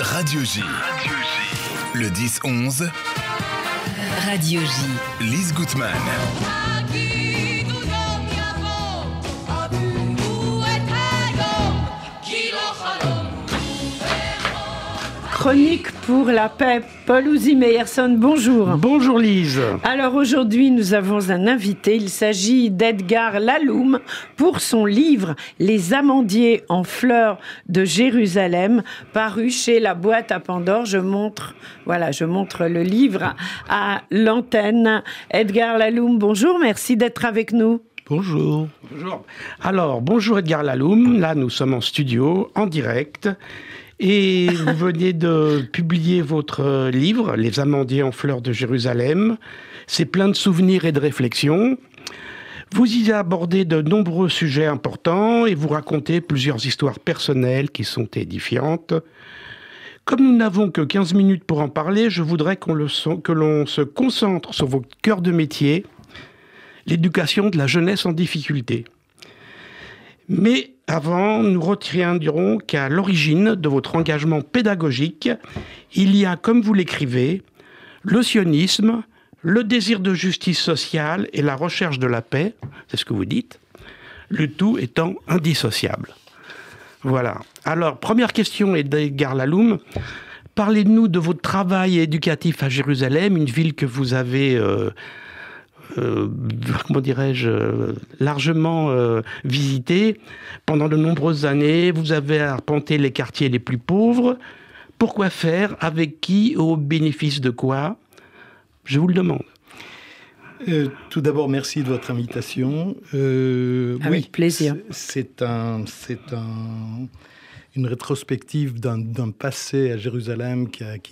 Radio J. Le 10-11. Radio J. Lise Gutmann. Chronique pour la paix, Paul Ouzy-Meyerson, bonjour. Bonjour Lise. Alors aujourd'hui, nous avons un invité. Il s'agit d'Edgar Laloum pour son livre « Les amandiers en fleurs de Jérusalem » paru chez La Boîte à Pandore. Je montre le livre à l'antenne. Edgar Laloum, bonjour, merci d'être avec nous. Bonjour. Bonjour. Alors, bonjour Edgar Laloum. Là, nous sommes en studio, en direct. Et vous venez de publier votre livre, Les amandiers en fleurs de Jérusalem. C'est plein de souvenirs et de réflexions. Vous y abordez de nombreux sujets importants et vous racontez plusieurs histoires personnelles qui sont édifiantes. Comme nous n'avons que 15 minutes pour en parler, je voudrais que l'on se concentre sur votre cœur de métier, l'éducation de la jeunesse en difficulté. Mais avant, nous retiendrons qu'à l'origine de votre engagement pédagogique, il y a, comme vous l'écrivez, le sionisme, le désir de justice sociale et la recherche de la paix, c'est ce que vous dites, le tout étant indissociable. Voilà. Alors, première question est d'Edgar Laloum. Parlez-nous de votre travail éducatif à Jérusalem, une ville que vous avez... largement visité pendant de nombreuses années. Vous avez arpenté les quartiers les plus pauvres. Pourquoi faire? Avec qui? Au bénéfice de quoi? Je vous le demande. Tout d'abord, merci de votre invitation. Avec plaisir. C'est une rétrospective d'un passé à Jérusalem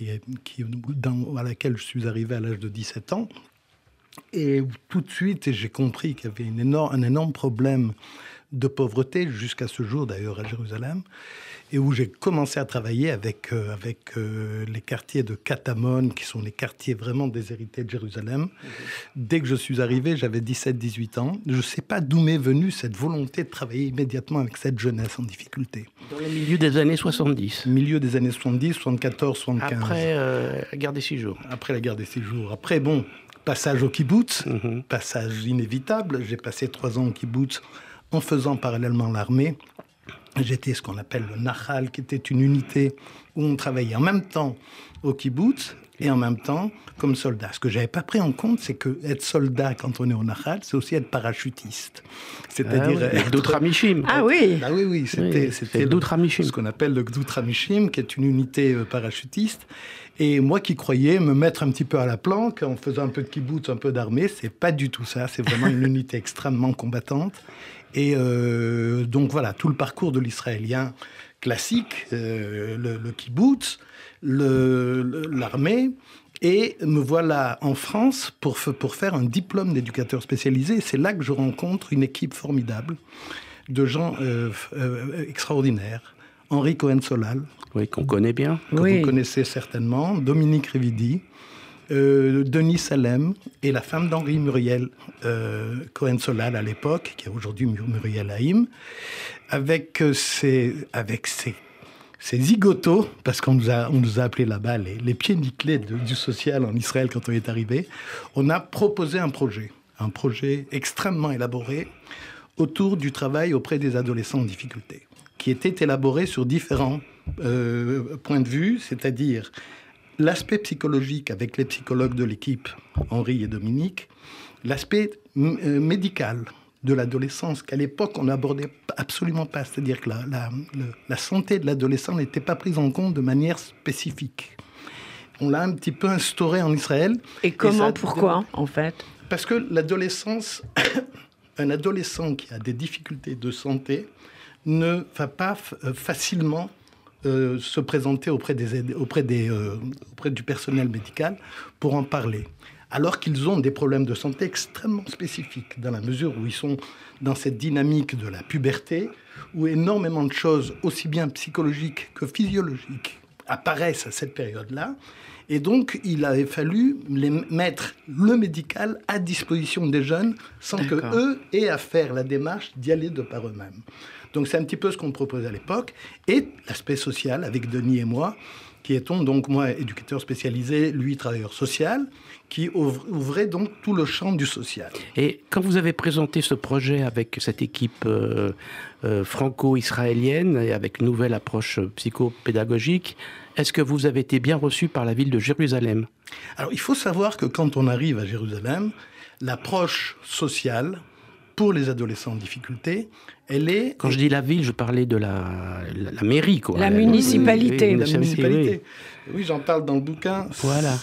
à laquelle je suis arrivé à l'âge de 17 ans. Et tout de suite, j'ai compris qu'il y avait un énorme problème de pauvreté, jusqu'à ce jour d'ailleurs à Jérusalem, et où j'ai commencé à travailler avec les quartiers de Katamon, qui sont les quartiers vraiment déshérités de Jérusalem. Dès que je suis arrivé, j'avais 17-18 ans. Je ne sais pas d'où m'est venue cette volonté de travailler immédiatement avec cette jeunesse en difficulté. Dans le milieu des années 70. Milieu des années 70, 74, 75. Après la guerre des 6 jours. Après la guerre des 6 jours. Après, bon... Passage au kibbutz, passage inévitable. J'ai passé 3 ans au kibbutz en faisant parallèlement l'armée. J'étais ce qu'on appelle le Nahal, qui était une unité où on travaillait en même temps au kibbutz et en même temps comme soldat. Ce que je n'avais pas pris en compte, c'est que être soldat quand on est au Nahal, c'est aussi être parachutiste. C'est-à-dire être... Gdut Hamishim. Ah oui. Ah oui, c'était Gdut Hamishim. Ce qu'on appelle le Gdut Hamishim, qui est une unité parachutiste. Et moi qui croyais me mettre un petit peu à la planque en faisant un peu de kibbutz, un peu d'armée, c'est pas du tout ça. C'est vraiment une unité extrêmement combattante. Et donc voilà, tout le parcours de l'Israélien classique, le kibbutz, l'armée. Et me voilà en France pour faire un diplôme d'éducateur spécialisé. Et c'est là que je rencontre une équipe formidable de gens extraordinaires. Henri Cohen-Solal. Oui, qu'on connaît bien. Que vous connaissez certainement. Dominique Rividi. Denis Salem et la femme d'Henri Muriel Cohen-Solal à l'époque, qui est aujourd'hui Muriel Haïm, avec ses zigotos, parce qu'on nous a appelés là-bas les pieds nickelés du social en Israël quand on est arrivé. On a proposé un projet extrêmement élaboré autour du travail auprès des adolescents en difficulté, qui était élaboré sur différents points de vue, c'est-à-dire l'aspect psychologique avec les psychologues de l'équipe, Henri et Dominique, l'aspect médical de l'adolescence, qu'à l'époque on n'abordait absolument pas, c'est-à-dire que la santé de l'adolescent n'était pas prise en compte de manière spécifique. On l'a un petit peu instauré en Israël. Et comment, pourquoi, en fait? Parce que l'adolescence, un adolescent qui a des difficultés de santé ne va pas facilement se présenter auprès du personnel médical pour en parler. Alors qu'ils ont des problèmes de santé extrêmement spécifiques, dans la mesure où ils sont dans cette dynamique de la puberté, où énormément de choses, aussi bien psychologiques que physiologiques, apparaissent à cette période-là. Et donc, il avait fallu mettre le médical à disposition des jeunes sans qu'eux aient à faire la démarche d'y aller de par eux-mêmes. Donc, c'est un petit peu ce qu'on proposait à l'époque. Et l'aspect social, avec Denis et moi, qui étant donc, moi, éducateur spécialisé, lui, travailleur social, qui ouvrait donc tout le champ du social. Et quand vous avez présenté ce projet avec cette équipe franco-israélienne et avec une nouvelle approche psychopédagogique, est-ce que vous avez été bien reçu par la ville de Jérusalem ? Alors, il faut savoir que quand on arrive à Jérusalem, l'approche sociale pour les adolescents en difficulté, elle est... Quand je dis la ville, je parlais de la mairie, quoi. La municipalité. La municipalité. Oui, j'en parle dans le bouquin. Voilà.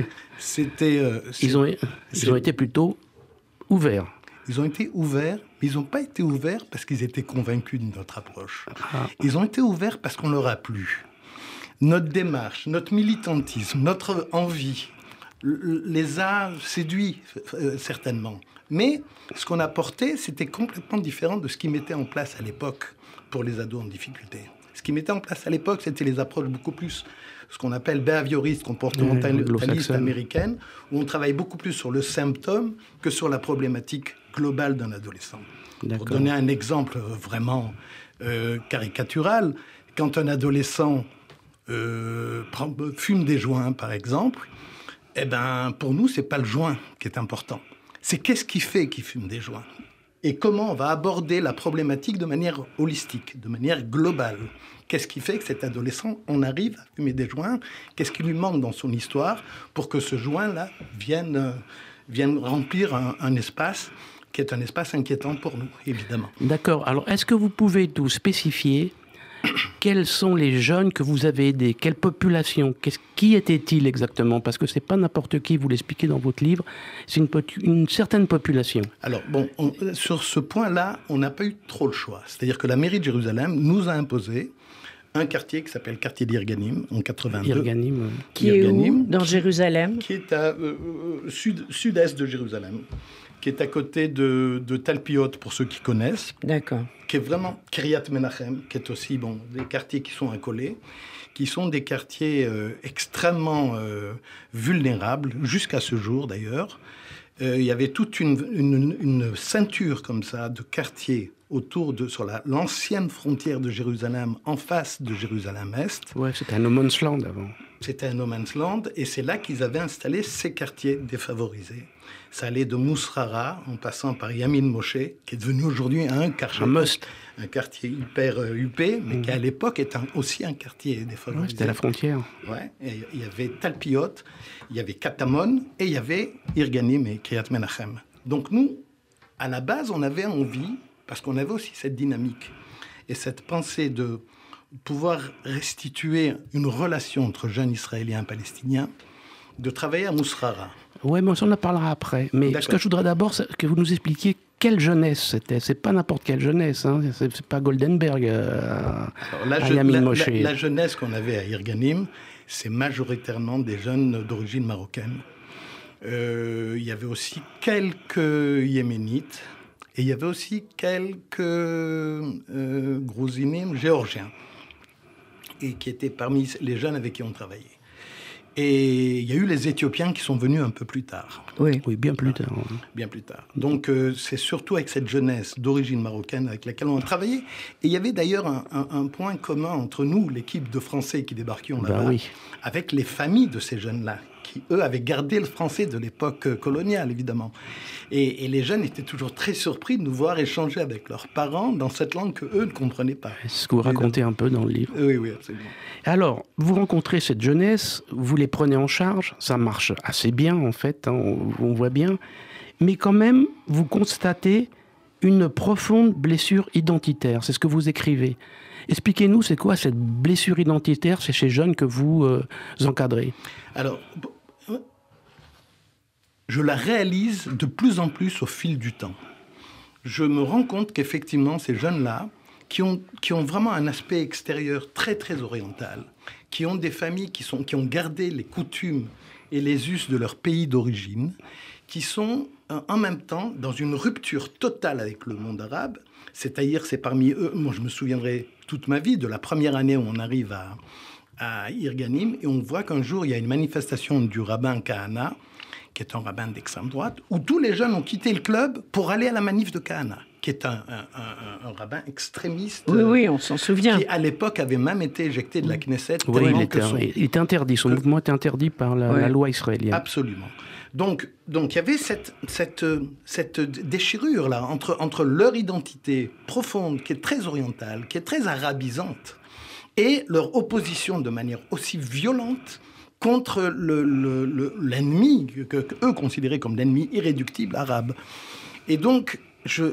Ils ont été plutôt ouverts. Ils ont été ouverts, mais ils n'ont pas été ouverts parce qu'ils étaient convaincus de notre approche. Ils ont été ouverts parce qu'on leur a plu. Notre démarche, notre militantisme, notre envie les a séduits, certainement. Mais ce qu'on a porté, c'était complètement différent de ce qu'ils mettaient en place à l'époque pour les ados en difficulté. Ce qu'ils mettaient en place à l'époque, c'était les approches beaucoup plus, ce qu'on appelle behavioristes, comportementalistes américaines, où on travaille beaucoup plus sur le symptôme que sur la problématique globale d'un adolescent. Pour donner un exemple vraiment caricatural, quand un adolescent fume des joints, par exemple, eh ben, pour nous, c'est pas le joint qui est important. C'est qu'est-ce qui fait qu'il fume des joints et comment on va aborder la problématique de manière holistique, de manière globale. Qu'est-ce qui fait que cet adolescent en arrive à fumer des joints? Qu'est-ce qui lui manque dans son histoire pour que ce joint-là vienne remplir un espace qui est un espace inquiétant pour nous, évidemment. D'accord. Alors, est-ce que vous pouvez nous spécifier quels sont les jeunes que vous avez aidés? Quelle population? Qui étaient-ils exactement? Parce que ce n'est pas n'importe qui, vous l'expliquez dans votre livre, c'est une certaine population. Alors, bon, sur ce point-là, on n'a pas eu trop le choix. C'est-à-dire que la mairie de Jérusalem nous a imposé un quartier qui s'appelle quartier d'Irganim, en 82. Irganim. Qui est où, dans Jérusalem? Qui est à sud-est de Jérusalem, qui est à côté de Talpiot, pour ceux qui connaissent. D'accord. Qui est vraiment Kiryat Menachem, qui est aussi des quartiers qui sont accolés, qui sont des quartiers extrêmement vulnérables, jusqu'à ce jour d'ailleurs. Il y avait toute une ceinture comme ça de quartiers sur l'ancienne frontière de Jérusalem, en face de Jérusalem-Est. Ouais, c'était un no man's land avant. C'était un no man's land, et c'est là qu'ils avaient installé ces quartiers défavorisés. Ça allait de Mousrara, en passant par Yamin Moshe, qui est devenu aujourd'hui un quartier hyper huppé, mais qui à l'époque était aussi un quartier défavorisé. Ouais, c'était la frontière. Ouais, et il y avait Talpiot, il y avait Katamon, et il y avait Irganim et Kiryat Menachem. Donc nous, à la base, on avait envie, parce qu'on avait aussi cette dynamique et cette pensée de pouvoir restituer une relation entre jeunes Israéliens et Palestiniens, de travailler à Mousrara. Oui, mais on en parlera après. Mais ce que je voudrais d'abord, c'est que vous nous expliquiez quelle jeunesse c'était. C'est pas n'importe quelle jeunesse, hein. C'est pas Goldenberg à Yamin Moshe. La jeunesse qu'on avait à Irganim, c'est majoritairement des jeunes d'origine marocaine. Il y avait aussi quelques Yéménites et il y avait aussi quelques Grouzinim géorgiens, et qui étaient parmi les jeunes avec qui on travaillait. Et il y a eu les Éthiopiens qui sont venus un peu plus tard. Oui, bien plus tard. Bien plus tard. Donc c'est surtout avec cette jeunesse d'origine marocaine avec laquelle on a travaillé. Et il y avait d'ailleurs un point commun entre nous, l'équipe de Français qui débarquions là-bas, avec les familles de ces jeunes-là, qui, eux, avaient gardé le français de l'époque coloniale, évidemment. Et les jeunes étaient toujours très surpris de nous voir échanger avec leurs parents dans cette langue qu'eux ne comprenaient pas. C'est ce que vous racontez un peu dans le livre. Oui, absolument. Alors, vous rencontrez cette jeunesse, vous les prenez en charge, ça marche assez bien, en fait, hein, on voit bien. Mais quand même, vous constatez une profonde blessure identitaire. C'est ce que vous écrivez. Expliquez-nous, c'est quoi cette blessure identitaire chez ces jeunes que vous encadrez? Alors, je la réalise de plus en plus au fil du temps. Je me rends compte qu'effectivement, ces jeunes-là, qui ont vraiment un aspect extérieur très, très oriental, qui ont des familles qui ont gardé les coutumes et les us de leur pays d'origine, qui sont en même temps dans une rupture totale avec le monde arabe, c'est-à-dire c'est parmi eux, moi je me souviendrai toute ma vie de la première année où on arrive à Irganim, et on voit qu'un jour il y a une manifestation du rabbin Kahana, qui est un rabbin d'extrême droite, où tous les jeunes ont quitté le club pour aller à la manif de Kahana, qui est un rabbin extrémiste. Oui, on s'en souvient. Qui, à l'époque, avait même été éjecté de la Knesset. Oui, il était interdit. Son mouvement était interdit par la loi israélienne. Absolument. Donc il y avait cette déchirure-là entre leur identité profonde, qui est très orientale, qui est très arabisante, et leur opposition de manière aussi violente contre l'ennemi, que eux considéraient comme l'ennemi irréductible arabe. Et donc, j'ai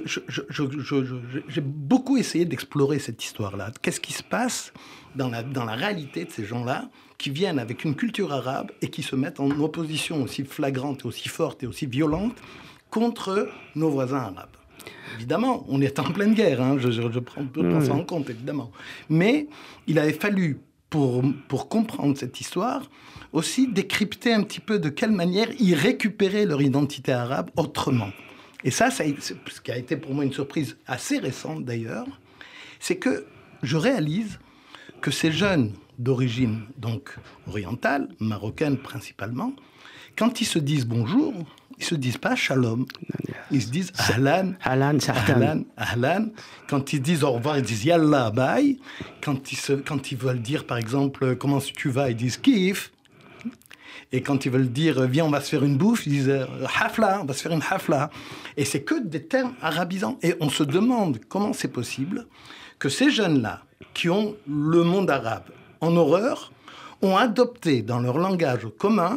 beaucoup essayé d'explorer cette histoire-là. Qu'est-ce qui se passe dans la réalité de ces gens-là qui viennent avec une culture arabe et qui se mettent en opposition aussi flagrante, aussi forte et aussi violente contre nos voisins arabes. Évidemment, on est en pleine guerre, hein, je prends ça en compte, évidemment. Mais il avait fallu, pour comprendre cette histoire, aussi décrypter un petit peu de quelle manière ils récupéraient leur identité arabe autrement. Et ça, ce qui a été pour moi une surprise assez récente d'ailleurs, c'est que je réalise que ces jeunes d'origine donc orientale, marocaine principalement, quand ils se disent bonjour, ils se disent pas shalom, ils se disent ahlan, ahlan, ahlan, ahlan. Quand ils disent au revoir, ils disent yallah, bye. Quand ils veulent dire par exemple comment tu vas, ils disent kif. Et quand ils veulent dire viens, on va se faire une bouffe, ils disent hafla, on va se faire une hafla. Et c'est que des termes arabisants. Et on se demande comment c'est possible que ces jeunes-là, qui ont le monde arabe en horreur, ont adopté dans leur langage commun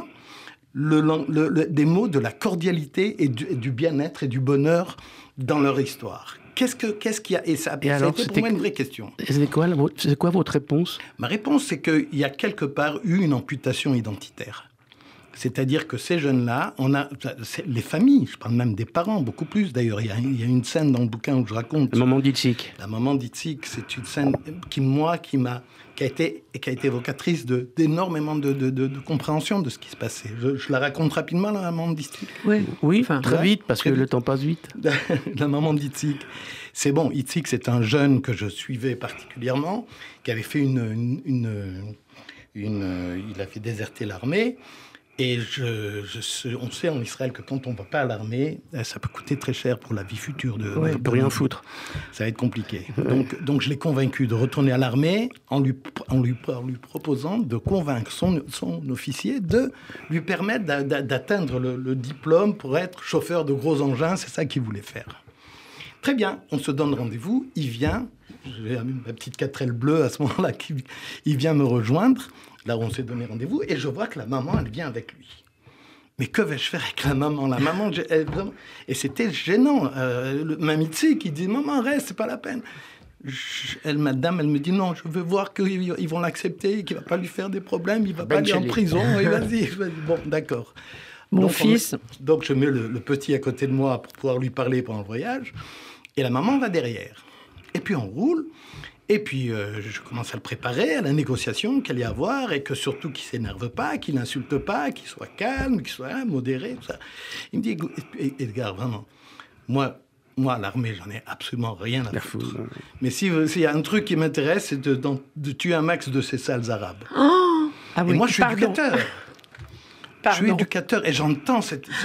des mots de la cordialité et du bien-être et du bonheur dans leur histoire. Qu'est-ce qu'il y a ? Et ça a été pour moi une vraie question. C'est quoi votre réponse ? Ma réponse, c'est qu'il y a quelque part eu une amputation identitaire. C'est-à-dire que ces jeunes-là, les familles, je parle même des parents, beaucoup plus d'ailleurs. Il y a une scène dans le bouquin où je raconte... La maman d'Itzik. La maman d'Itzik, c'est une scène qui a été évocatrice d'énormément de compréhension de ce qui se passait. Je la raconte rapidement, la maman d'Itzik. Oui, très vite, parce que le temps passe vite. La maman d'Itzik. C'est bon, Itzik, c'est un jeune que je suivais particulièrement, qui avait fait il a fait déserter l'armée. Et on sait en Israël que quand on ne va pas à l'armée, ça peut coûter très cher pour la vie future. On ne peut rien foutre. Ça va être compliqué. Donc je l'ai convaincu de retourner à l'armée en lui proposant de convaincre son officier de lui permettre d'atteindre le diplôme pour être chauffeur de gros engins. C'est ça qu'il voulait faire. Très bien, on se donne rendez-vous. Il vient, j'ai ma petite 4L bleue à ce moment-là, il vient me rejoindre. Là où on s'est donné rendez-vous, et je vois que la maman, elle vient avec lui. Mais que vais-je faire avec la maman ? La maman, et c'était gênant. Mamie qui dit, maman, reste, c'est pas la peine. Madame, elle me dit, non, je veux voir qu'ils vont l'accepter, qu'il va pas lui faire des problèmes, il va pas aller en prison. Et vas-y. Bon, d'accord. Mon fils. Donc je mets le petit à côté de moi pour pouvoir lui parler pendant le voyage, et la maman va derrière. Et puis on roule. Et puis, je commence à le préparer à la négociation qu'il y a à avoir, et que surtout qu'il ne s'énerve pas, qu'il n'insulte pas, qu'il soit calme, qu'il soit modéré, tout ça. Il me dit, Edgar, vraiment, moi, à l'armée, j'en ai absolument rien à foutre. Mais s'il y a un truc qui m'intéresse, c'est de tuer un max de ces sales arabes. Oh ah oui, et moi, je suis éducateur. Je suis éducateur, et j'entends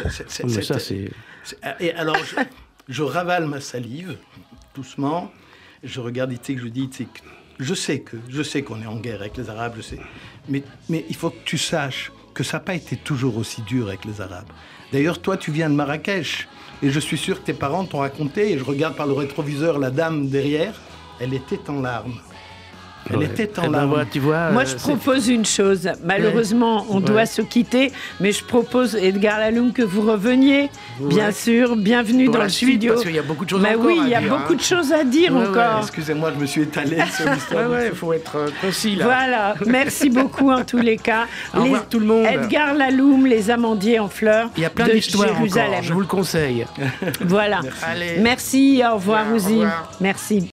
Et alors, je ravale ma salive, doucement. Je regarde Itzik, je dis Itzik, je sais qu'on est en guerre avec les Arabes, je sais. Mais il faut que tu saches que ça n'a pas été toujours aussi dur avec les Arabes. D'ailleurs, toi, tu viens de Marrakech, et je suis sûr que tes parents t'ont raconté, et je regarde par le rétroviseur la dame derrière, elle était en larmes. Elle était en larmes. Tu vois, moi, je propose une chose. Malheureusement, on doit se quitter, mais je propose, Edgar Laloum, que vous reveniez, bien sûr. Bienvenue dans le studio. Parce qu'il y a beaucoup de choses encore oui, il y a beaucoup de choses à dire encore. Excusez-moi, je me suis étalé sur l'histoire. Il faut être concis, là. Voilà, merci beaucoup en tous les cas. Au revoir tout le monde. Edgar Laloum, Les Amandiers en fleurs de Jérusalem. Il y a plein d'histoires encore, je vous le conseille. Voilà. Merci, au revoir, Ouzi. Merci.